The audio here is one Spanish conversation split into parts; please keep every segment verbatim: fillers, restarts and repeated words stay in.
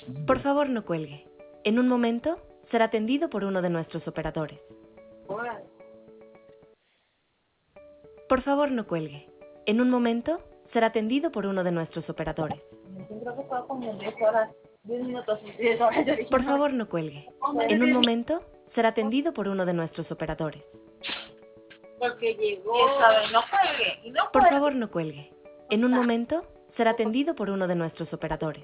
Por favor, no cuelgue. En un momento, será atendido por uno de nuestros operadores. Por favor, no cuelgue. En un momento, será atendido por uno de nuestros operadores. Por favor, no cuelgue. En un momento, será atendido por uno de nuestros operadores. Porque llegó. Y esta vez no cuelgue. Y no Por cuelgue. favor, no cuelgue. En un momento, será atendido por uno de nuestros operadores.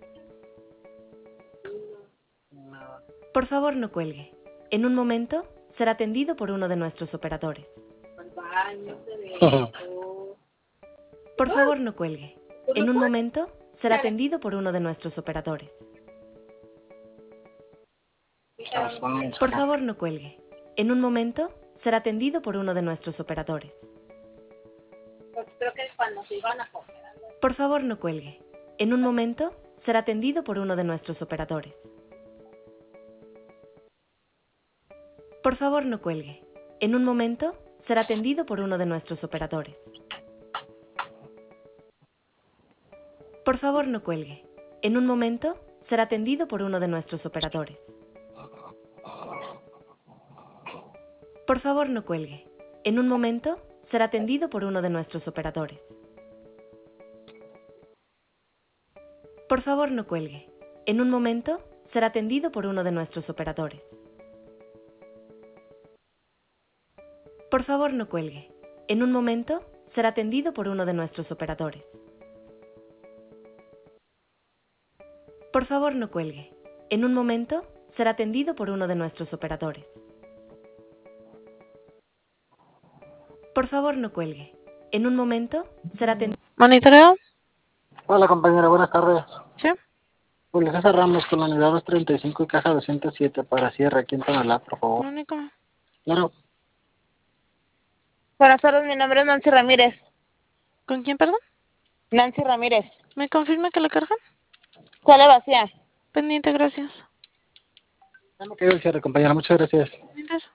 Por favor, no cuelgue. En un momento, será atendido por uno de nuestros operadores. Por favor, no cuelgue. En un momento, será atendido por uno de nuestros operadores. Por favor, no cuelgue. En un momento, será atendido por uno de nuestros operadores. Creo que cuando se iban a comer. Por favor, no cuelgue. En un momento, será atendido por uno de nuestros operadores. Por favor, no cuelgue. En un momento, será atendido por uno de nuestros operadores. Por favor, no cuelgue. En un momento, será atendido por uno de nuestros operadores. Por favor, no cuelgue. En un momento, será atendido por uno de nuestros operadores. Por favor, no cuelgue. En un momento, será atendido por uno de nuestros operadores. Por favor, no cuelgue. En un momento, será atendido por uno de nuestros operadores. Por favor, no cuelgue. En un momento, será atendido por uno de nuestros operadores. Por favor, no cuelgue. En un momento, será atendido. ¿Monitoreo? Hola compañera, buenas tardes. Sí. Julio César Ramos con la unidad doscientos treinta y cinco y caja doscientos siete para cierre aquí en Tonalá, por favor. Comunícame. Claro. Buenas tardes, mi nombre es Nancy Ramírez. ¿Con quién, perdón? Nancy Ramírez. ¿Me confirma que la cargan? Sale vacía. Pendiente, gracias. Ya me quedó el cierre, compañera. Muchas gracias. Pendientes.